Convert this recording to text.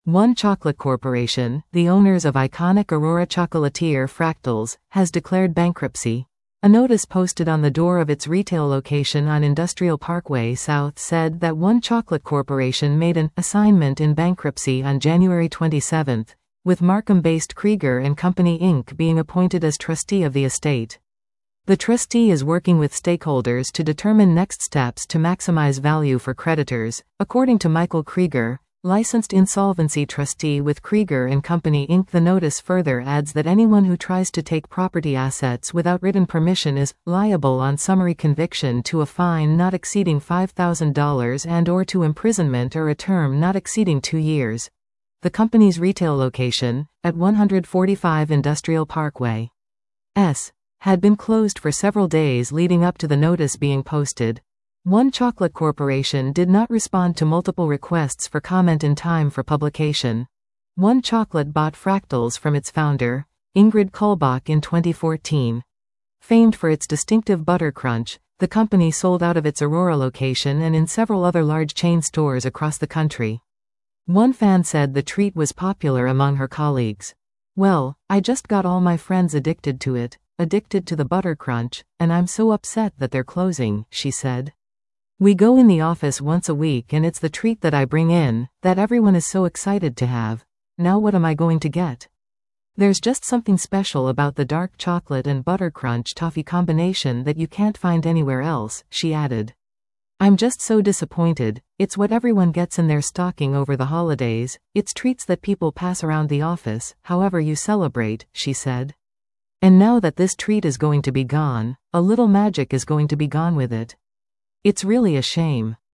One Chocolate Corporation, the owners of iconic Aurora chocolatier Fractals, has declared bankruptcy. A notice posted on the door of its retail location on Industrial Parkway South said that One Chocolate Corporation made an assignment in bankruptcy on January 27, with Markham-based Krieger and Company Inc. being appointed as trustee of the estate. The trustee is working with stakeholders to determine next steps to maximize value for creditors, according to Michael Krieger, licensed insolvency trustee with Krieger and Company Inc. The notice further adds that anyone who tries to take property assets without written permission is liable on summary conviction to a fine not exceeding $5,000 and/or to imprisonment or a term not exceeding 2 years. The company's retail location, at 145 Industrial Parkway S, had been closed for several days leading up to the notice being posted. One Chocolate Corporation did not respond to multiple requests for comment in time for publication. One Chocolate bought Fractals from its founder, Ingrid Kullbach, in 2014. Famed for its distinctive butter crunch, the company sold out of its Aurora location and in several other large chain stores across the country. One fan said the treat was popular among her colleagues. "Well, I just got all my friends addicted to it, addicted to the butter crunch, and I'm so upset that they're closing," she said. "We go in the office once a week and it's the treat that I bring in, that everyone is so excited to have. Now what am I going to get? There's just something special about the dark chocolate and butter crunch toffee combination that you can't find anywhere else," she added. "I'm just so disappointed. It's what everyone gets in their stocking over the holidays. It's treats that people pass around the office, however you celebrate," she said. "And now that this treat is going to be gone, a little magic is going to be gone with it. It's really a shame."